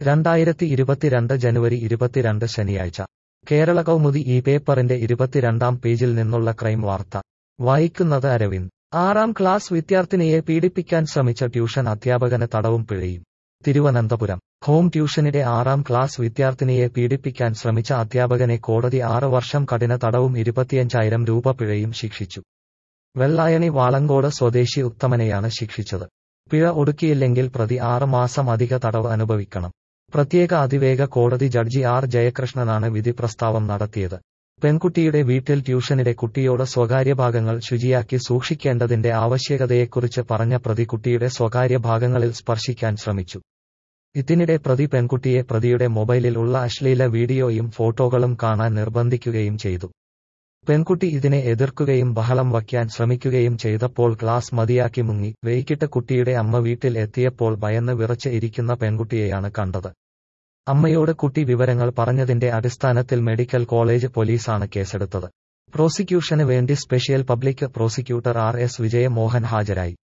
2022 ജനുവരി 22 ശനിയാഴ്ച കേരള കൗമുദി ഈ പേപ്പറിന്റെ 22-ാം പേജിൽ നിന്നുള്ള ക്രൈം വാർത്ത വായിക്കുന്നത് അരവിന്ദ്. 6ാം ക്ലാസ് വിദ്യാർത്ഥിനിയെ പീഡിപ്പിക്കാൻ ശ്രമിച്ച ട്യൂഷൻ അധ്യാപകന് തടവും പിഴയും. തിരുവനന്തപുരം. ഹോം ട്യൂഷനിടെ 6ാം ക്ലാസ് വിദ്യാർത്ഥിനിയെ പീഡിപ്പിക്കാൻ ശ്രമിച്ച അധ്യാപകനെ കോടതി 6 വർഷം കഠിന തടവും 25,000 രൂപ പിഴയും ശിക്ഷിച്ചു. വെള്ളായണി വാളങ്കോട് സ്വദേശി ഉത്തമനെയാണ് ശിക്ഷിച്ചത്. പിഴ ഒടുക്കിയില്ലെങ്കിൽ പ്രതി 6 മാസം അധിക തടവ് അനുഭവിക്കണം. പ്രത്യേക അതിവേഗ കോടതി ജഡ്ജി ആർ ജയകൃഷ്ണനാണ് വിധി പ്രസ്താവം നടത്തിയത്. പെൺകുട്ടിയുടെ വീട്ടിൽ ട്യൂഷനിടെ കുട്ടിയോട് സ്വകാര്യ ഭാഗങ്ങൾ ശുചിയാക്കി സൂക്ഷിക്കേണ്ടതിന്റെ ആവശ്യകതയെക്കുറിച്ച് പറഞ്ഞ പ്രതി കുട്ടിയുടെ സ്വകാര്യ ഭാഗങ്ങളിൽ സ്പർശിക്കാൻ ശ്രമിച്ചു. ഇതിനിടെ പ്രതി പെൺകുട്ടിയെ പ്രതിയുടെ മൊബൈലിൽ ഉള്ള അശ്ലീല വീഡിയോയും ഫോട്ടോകളും കാണാൻ നിർബന്ധിക്കുകയും ചെയ്തു. പെൺകുട്ടി ഇതിനെ എതിർക്കുകയും ബഹളം വയ്ക്കാൻ ശ്രമിക്കുകയും ചെയ്തപ്പോൾ ക്ലാസ് മതിയാക്കി മുങ്ങി. വൈകിട്ട് കുട്ടിയുടെ അമ്മ വീട്ടിൽ എത്തിയപ്പോൾ ഭയന്ന് വിറച്ച് ഇരിക്കുന്ന പെൺകുട്ടിയെയാണ് കണ്ടത്. അമ്മയോട് കുട്ടി വിവരങ്ങൾ പറഞ്ഞതിന്റെ അടിസ്ഥാനത്തിൽ മെഡിക്കൽ കോളേജ് പോലീസാണ് കേസെടുത്തത്. പ്രോസിക്യൂഷന് വേണ്ടി special public prosecutor R S Vijayamohan ഹാജരായി.